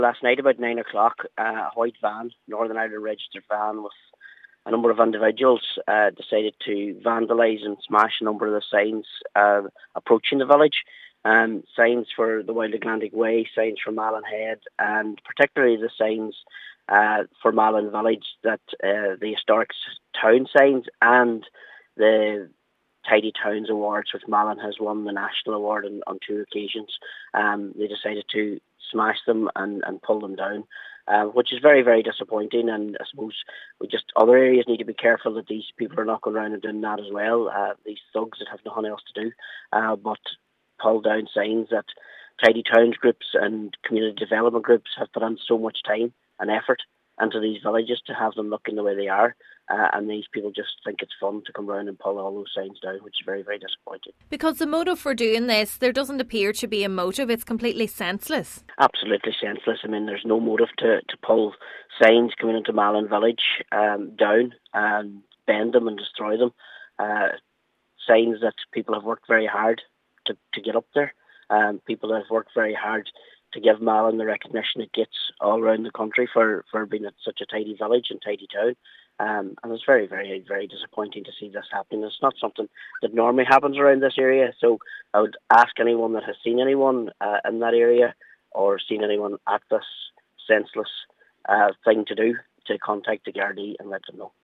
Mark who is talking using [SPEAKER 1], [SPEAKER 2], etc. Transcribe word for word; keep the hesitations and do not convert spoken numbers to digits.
[SPEAKER 1] Last night about nine o'clock, uh, a white van, Northern Ireland registered van with a number of individuals uh, decided to vandalise and smash a number of the signs uh, approaching the village. Um, signs for the Wild Atlantic Way, signs for Malin Head, and particularly the signs uh, for Malin Village, that uh, the historic town signs and the Tidy Towns Awards, which Malin has won the national award on, on two occasions. Um, they decided to smash them and, and pull them down, uh, which is very, very disappointing. And I suppose we just other areas need to be careful that these people are not going around and doing that as well. Uh, these thugs that have nothing else to do, uh, but pull down signs that Tidy Towns groups and community development groups have put in so much time and effort into these villages to have them looking the way they are. Uh, and these people just think it's fun to come around and pull all those signs down, which is very, very disappointing.
[SPEAKER 2] Because the motive for doing this, there doesn't appear to be a motive. It's completely senseless.
[SPEAKER 1] Absolutely senseless. I mean, there's no motive to, to pull signs coming into Malin Village um, down and bend them and destroy them. Uh, signs that people have worked very hard to, to get up there. Um, people have worked very hard to give Malin the recognition it gets all around the country for, for being at such a tidy village and tidy town. Um, and it's very, very, very disappointing to see this happening. It's not something that normally happens around this area. So I would ask anyone that has seen anyone uh, in that area or seen anyone at this senseless uh, thing to do to contact the Gardaí and let them know.